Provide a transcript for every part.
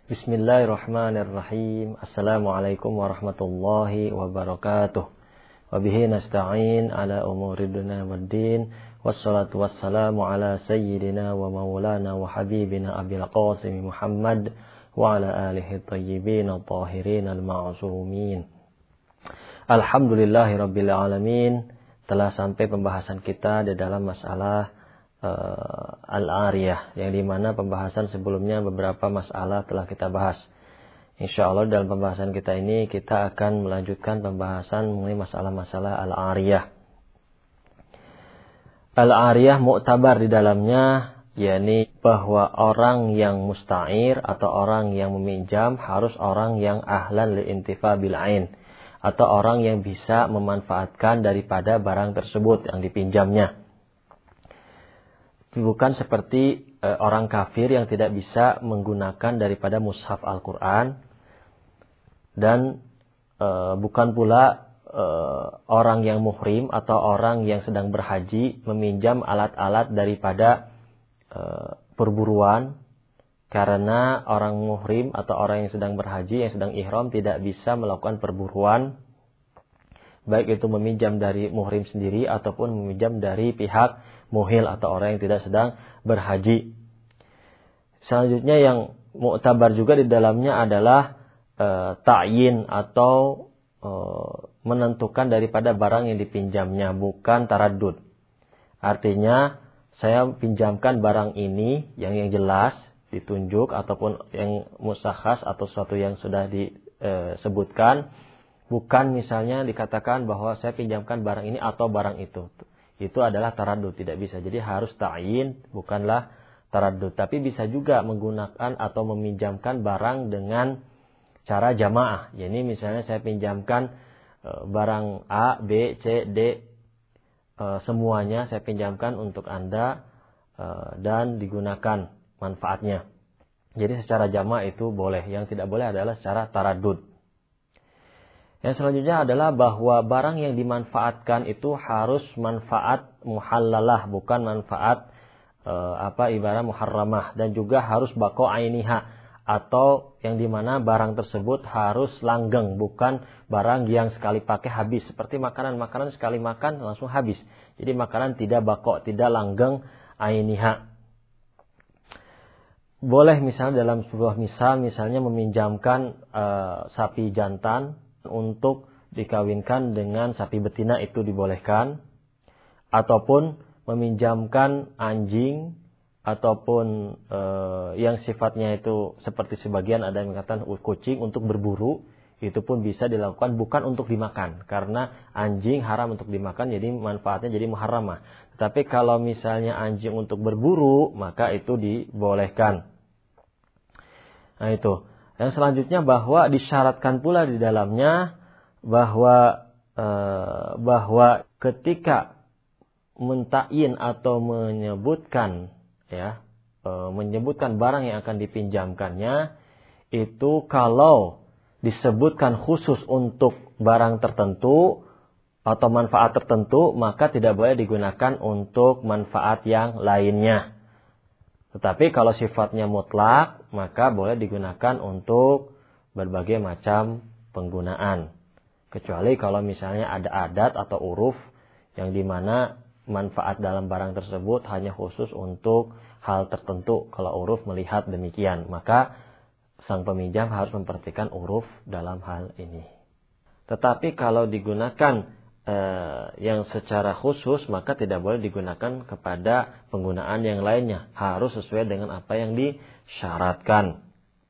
Bismillahirrahmanirrahim. Assalamualaikum warahmatullahi wabarakatuh. Wabihi nasta'in ala umuri dunya waddin. Wassalatu wassalamu ala sayyidina wa maulana wa habibina Abil Qasim Muhammad wa ala alihi tayyibin tahirin al-ma'sumin. Alhamdulillahi rabbil alamin. Telah sampai pembahasan kita di dalam masalah Al-Ariyah, yang dimana pembahasan sebelumnya beberapa masalah telah kita bahas. Insya Allah dalam pembahasan kita ini kita akan melanjutkan pembahasan mengenai masalah-masalah Al-Ariyah. Al-Ariyah mu'tabar di dalamnya, yakni bahwa orang yang musta'ir atau orang yang meminjam harus orang yang ahlan li'intifa bil'ain, atau orang yang bisa memanfaatkan daripada barang tersebut yang dipinjamnya. Bukan seperti orang kafir yang tidak bisa menggunakan daripada mushaf Al-Quran, dan bukan pula orang yang muhrim atau orang yang sedang berhaji meminjam alat-alat daripada perburuan, karena orang muhrim atau orang yang sedang berhaji, yang sedang ihram tidak bisa melakukan perburuan, baik itu meminjam dari muhrim sendiri ataupun meminjam dari pihak muhil atau orang yang tidak sedang berhaji. Selanjutnya yang mu'tabar juga di dalamnya adalah ta'yin atau menentukan daripada barang yang dipinjamnya, bukan taraddud. Artinya saya pinjamkan barang ini yang jelas ditunjuk ataupun yang musakhas atau sesuatu yang sudah disebutkan, bukan misalnya dikatakan bahwa saya pinjamkan barang ini atau barang itu. Itu adalah taraddud, tidak bisa. Jadi harus ta'yin, bukanlah taraddud. Tapi bisa juga menggunakan atau meminjamkan barang dengan cara jamaah. Jadi misalnya saya pinjamkan barang A, B, C, D, semuanya saya pinjamkan untuk Anda dan digunakan manfaatnya. Jadi secara jamaah itu boleh. Yang tidak boleh adalah secara taraddud. Yang selanjutnya adalah bahwa barang yang dimanfaatkan itu harus manfaat muhallalah, bukan manfaat ibarat muharramah, dan juga harus baqo ainiha, atau yang dimana barang tersebut harus langgeng, bukan barang yang sekali pakai habis, seperti makanan sekali makan langsung habis. Jadi makanan tidak baqo, tidak langgeng ainiha. Boleh misalnya dalam sebuah misalnya meminjamkan sapi jantan untuk dikawinkan dengan sapi betina, itu dibolehkan. Ataupun meminjamkan anjing ataupun yang sifatnya itu seperti sebagian ada yang mengatakan kucing untuk berburu, itu pun bisa dilakukan, bukan untuk dimakan, karena anjing haram untuk dimakan, jadi manfaatnya jadi muharramah. Tetapi kalau misalnya anjing untuk berburu, maka itu dibolehkan. Nah itu. Yang selanjutnya bahwa disyaratkan pula di dalamnya bahwa ketika mentakyin atau menyebutkan barang yang akan dipinjamkannya, itu kalau disebutkan khusus untuk barang tertentu atau manfaat tertentu, maka tidak boleh digunakan untuk manfaat yang lainnya. Tetapi kalau sifatnya mutlak, maka boleh digunakan untuk berbagai macam penggunaan. Kecuali kalau misalnya ada adat atau uruf yang dimana manfaat dalam barang tersebut hanya khusus untuk hal tertentu. Kalau uruf melihat demikian, maka sang peminjam harus memperhatikan uruf dalam hal ini. Tetapi kalau digunakan yang secara khusus, maka tidak boleh digunakan kepada penggunaan yang lainnya. Harus sesuai dengan apa yang disyaratkan.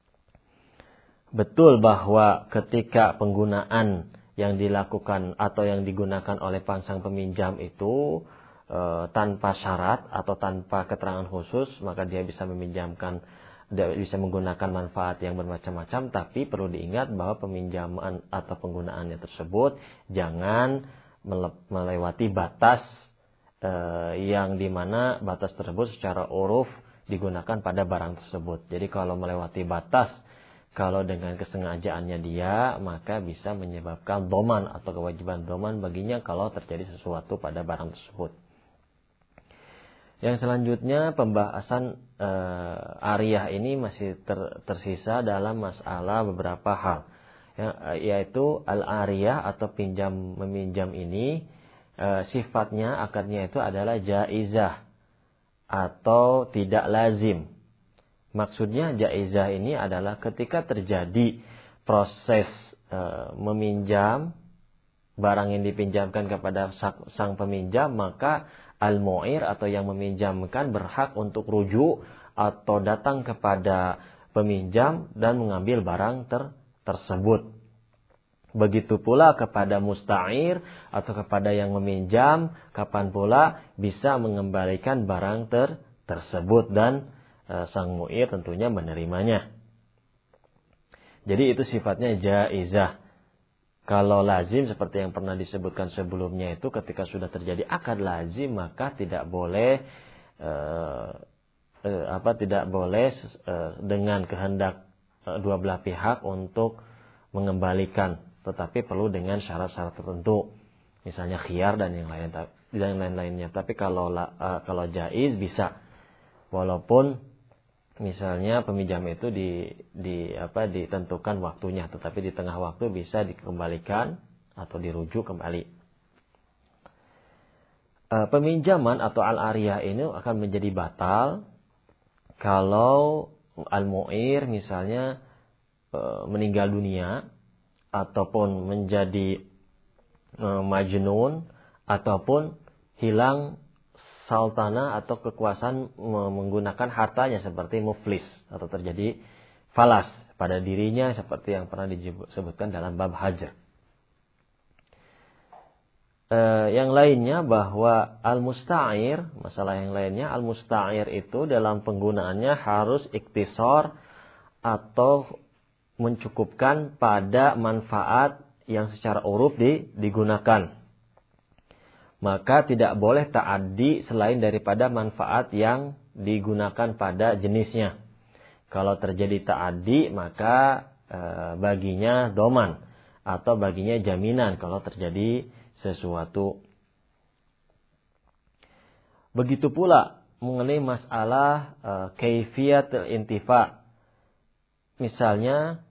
Betul bahwa ketika penggunaan yang dilakukan atau yang digunakan oleh sang peminjam itu tanpa syarat atau tanpa keterangan khusus, maka dia bisa bisa menggunakan manfaat yang bermacam-macam. Tapi perlu diingat bahwa peminjaman atau penggunaannya tersebut jangan melewati batas yang dimana batas tersebut secara uruf digunakan pada barang tersebut. Jadi kalau melewati batas, kalau dengan kesengajaannya dia, maka bisa menyebabkan doman atau kewajiban doman baginya kalau terjadi sesuatu pada barang tersebut. Yang selanjutnya pembahasan ariyah ini masih tersisa dalam masalah beberapa hal, yaitu al-ariyah atau pinjam meminjam ini sifatnya akadnya itu adalah jaizah atau tidak lazim. Maksudnya jaizah ini adalah ketika terjadi proses meminjam barang yang dipinjamkan kepada sang peminjam, maka al-mu'ir atau yang meminjamkan berhak untuk rujuk atau datang kepada peminjam dan mengambil barang tersebut. Begitu pula kepada musta'ir atau kepada yang meminjam, kapan pula bisa mengembalikan barang tersebut dan sang mu'ir tentunya menerimanya. Jadi itu sifatnya jaizah. Kalau lazim seperti yang pernah disebutkan sebelumnya itu ketika sudah terjadi akad lazim maka tidak boleh dengan kehendak dua belah pihak untuk mengembalikan, tetapi perlu dengan syarat-syarat tertentu, misalnya khiyar dan yang lain-lainnya. Tapi kalau jaiz bisa, walaupun misalnya peminjam itu ditentukan waktunya, tetapi di tengah waktu bisa dikembalikan atau dirujuk kembali. Peminjaman atau al-ariyah ini akan menjadi batal kalau al-mu'ir misalnya meninggal dunia ataupun menjadi majnun ataupun hilang sultana atau kekuasaan menggunakan hartanya seperti muflis atau terjadi falas pada dirinya seperti yang pernah disebutkan dalam bab hajar. Yang lainnya bahwa al-musta'ir, masalah yang lainnya al-musta'ir itu dalam penggunaannya harus iktisar atau mencukupkan pada manfaat yang secara uruf digunakan. Maka tidak boleh ta'addi selain daripada manfaat yang digunakan pada jenisnya. Kalau terjadi ta'addi maka baginya doman atau baginya jaminan kalau terjadi sesuatu. Begitu pula mengenai masalah kaifiyatul intifa. Misalnya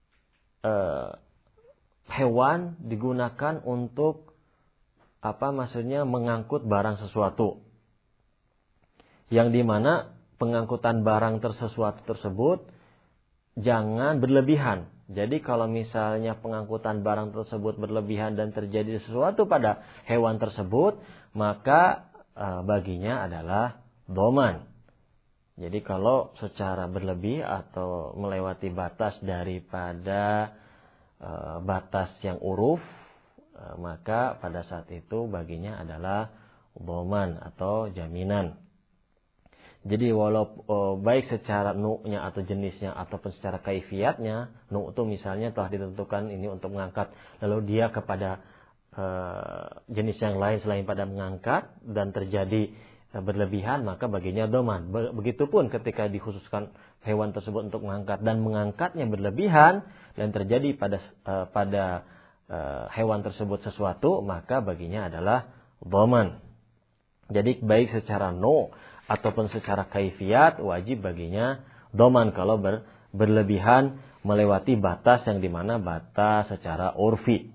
hewan digunakan untuk mengangkut barang sesuatu, yang dimana pengangkutan barang tersebut jangan berlebihan. Jadi kalau misalnya pengangkutan barang tersebut berlebihan dan terjadi sesuatu pada hewan tersebut, maka baginya adalah doman. Jadi kalau secara berlebih atau melewati batas daripada batas yang uruf, maka pada saat itu baginya adalah doman atau jaminan. Jadi baik secara nu'nya atau jenisnya ataupun secara kaifiyatnya, nu' itu misalnya telah ditentukan ini untuk mengangkat, lalu dia kepada jenis yang lain selain pada mengangkat dan terjadi berlebihan, maka baginya doman. Begitupun ketika dikhususkan hewan tersebut untuk mengangkat dan mengangkatnya berlebihan dan terjadi pada hewan tersebut sesuatu, maka baginya adalah doman. Jadi baik secara nu' ataupun secara kaifiyat wajib baginya doman kalau berlebihan melewati batas yang dimana batas secara urfi.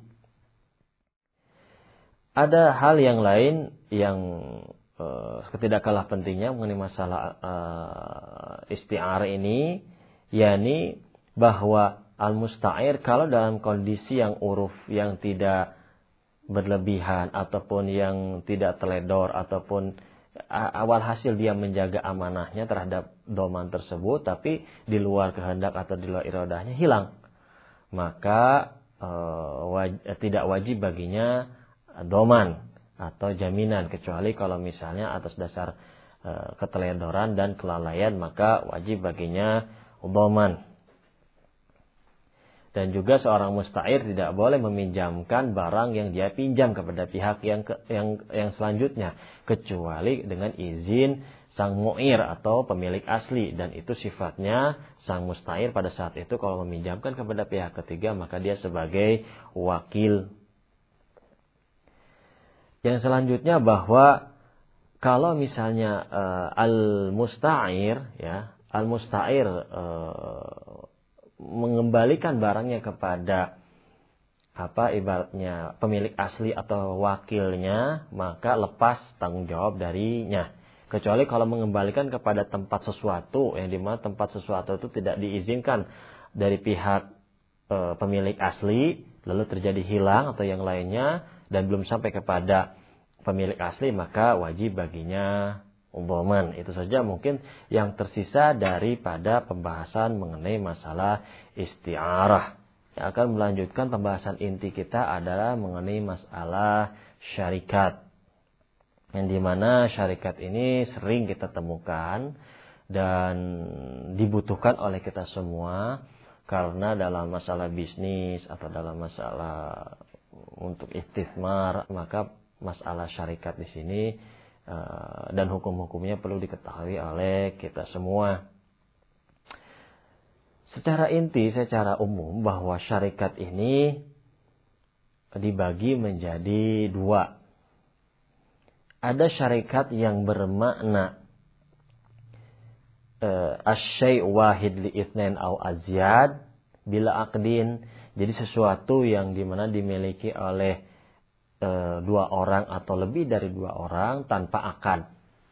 Ada hal yang lain yang tidak kalah pentingnya mengenai masalah isti'ar ini, yakni bahwa al-musta'ir kalau dalam kondisi yang uruf, yang tidak berlebihan ataupun yang tidak teledor ataupun awal hasil dia menjaga amanahnya terhadap doman tersebut, tapi di luar kehendak atau di luar iradahnya hilang, maka tidak wajib baginya doman atau jaminan, kecuali kalau misalnya atas dasar keteledoran dan kelalaian, maka wajib baginya doman. Dan juga seorang musta'ir tidak boleh meminjamkan barang yang dia pinjam kepada pihak yang selanjutnya, kecuali dengan izin sang mu'ir atau pemilik asli. Dan itu sifatnya sang musta'ir pada saat itu kalau meminjamkan kepada pihak ketiga, maka dia sebagai wakil. Yang selanjutnya bahwa kalau misalnya al-musta'ir ya, al-musta'ir mengembalikan barangnya kepada ibaratnya pemilik asli atau wakilnya, maka lepas tanggung jawab darinya. Kecuali kalau mengembalikan kepada tempat sesuatu, yang dimana tempat sesuatu itu tidak diizinkan dari pihak pemilik asli, lalu terjadi hilang atau yang lainnya, dan belum sampai kepada pemilik asli, maka wajib baginya dhaman. Itu saja mungkin yang tersisa daripada pembahasan mengenai masalah isti'arah. Yang akan melanjutkan pembahasan inti kita adalah mengenai masalah syarikat. Yang dimana syarikat ini sering kita temukan dan dibutuhkan oleh kita semua. Karena dalam masalah bisnis atau dalam masalah untuk istismar, maka masalah syarikat di sini dan hukum-hukumnya perlu diketahui oleh kita semua. Secara inti, secara umum bahwa syarikat ini dibagi menjadi dua. Ada syarikat yang bermakna asy-syai' wahid li itsnain aw azyad bila aqdin. Jadi sesuatu yang dimana dimiliki oleh dua orang atau lebih dari dua orang tanpa akad.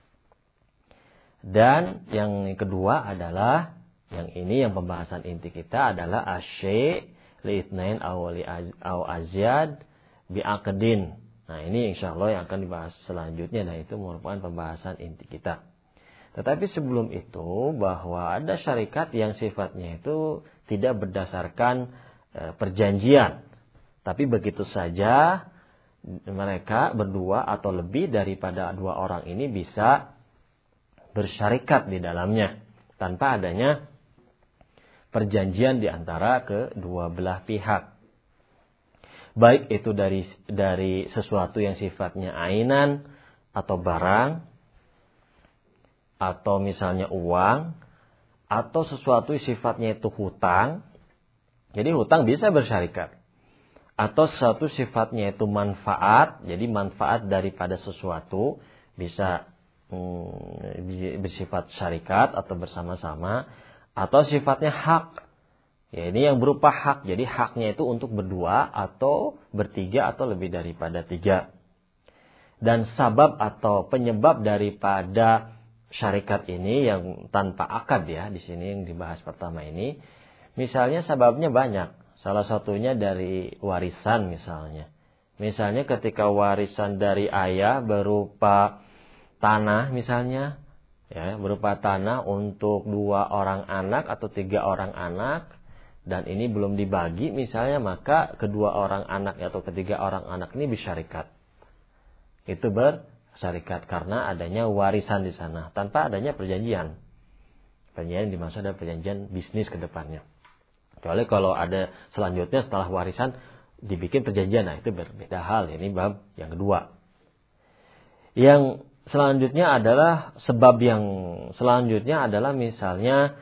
Dan yang kedua adalah yang ini yang pembahasan inti kita adalah asy-syai' li itsnain aw azyad bi aqdin. Nah, ini insyaallah yang akan dibahas selanjutnya, dan itu merupakan pembahasan inti kita. Tetapi sebelum itu, bahwa ada syarikat yang sifatnya itu tidak berdasarkan perjanjian, tapi begitu saja mereka berdua atau lebih daripada dua orang ini bisa bersyarikat di dalamnya tanpa adanya perjanjian di antara kedua belah pihak. Baik itu dari sesuatu yang sifatnya ainan atau barang, atau misalnya uang, atau sesuatu yang sifatnya itu hutang. Jadi hutang bisa bersyarikat. Atau sesuatu sifatnya itu manfaat, jadi manfaat daripada sesuatu bisa bersifat syarikat atau bersama-sama. Atau sifatnya hak. Ya, ini yang berupa hak. Jadi haknya itu untuk berdua atau bertiga atau lebih daripada tiga. Dan sabab atau penyebab daripada syarikat ini yang tanpa akad ya, di sini yang dibahas pertama ini. Misalnya sababnya banyak. Salah satunya dari warisan misalnya. Misalnya ketika warisan dari ayah berupa tanah misalnya. Ya, berupa tanah untuk 2 orang anak atau 3 orang anak, dan ini belum dibagi misalnya, maka kedua orang anak atau ketiga orang anak ini bersyarikat. Itu bersyarikat karena adanya warisan di sana tanpa adanya perjanjian. Perjanjian dimaksud adalah perjanjian bisnis ke depannya. Kecuali kalau ada selanjutnya setelah warisan dibikin perjanjian, nah itu berbeda hal. Ini bab yang kedua. Yang selanjutnya adalah sebab yang selanjutnya adalah misalnya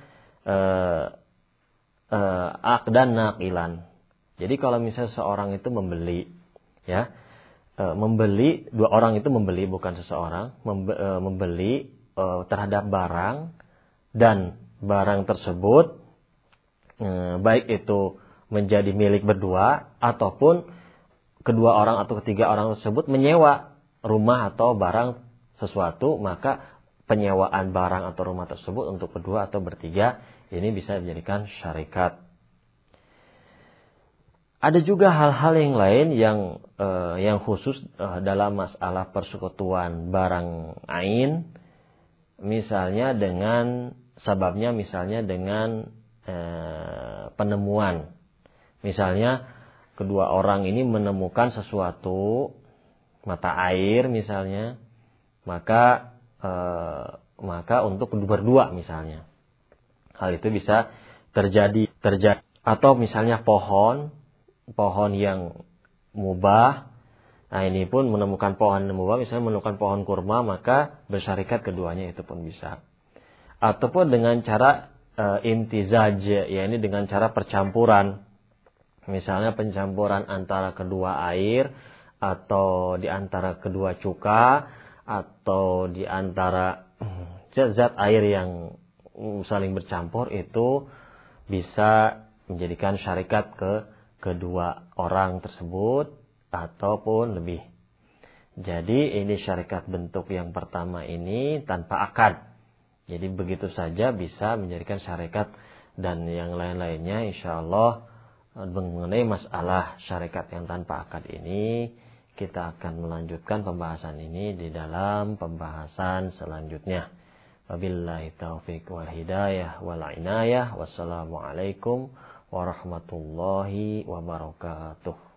aqdan naqilan. Jadi kalau misalnya seorang itu membeli, ya, membeli, 2 orang itu membeli, bukan seseorang, membeli terhadap barang, dan barang tersebut baik itu menjadi milik berdua ataupun kedua orang atau ketiga orang tersebut menyewa rumah atau barang sesuatu, maka penyewaan barang atau rumah tersebut untuk berdua atau bertiga ini bisa dijadikan syarikat. Ada juga hal-hal yang lain yang khusus dalam masalah persekutuan barang ain, misalnya dengan sababnya, misalnya dengan penemuan. Misalnya kedua orang ini menemukan sesuatu, mata air misalnya, maka untuk berdua misalnya, hal itu bisa terjadi. Atau misalnya pohon yang mubah, nah ini pun menemukan pohon mubah, misalnya menemukan pohon kurma, maka bersyarikat keduanya, itu pun bisa. Ataupun dengan cara imtizaj, ya ini dengan cara percampuran, misalnya pencampuran antara kedua air atau di antara kedua cuka, atau di antara zat air yang saling bercampur itu bisa menjadikan syarikat ke kedua orang tersebut ataupun lebih. Jadi ini syarikat bentuk yang pertama ini tanpa akad. Jadi begitu saja bisa menjadikan syarikat, dan yang lain-lainnya insyaallah mengenai masalah syarikat yang tanpa akad ini kita akan melanjutkan pembahasan ini di dalam pembahasan selanjutnya. Wabillahi taufiq wal hidayah wal inayah. Wassalamualaikum warahmatullahi wabarakatuh.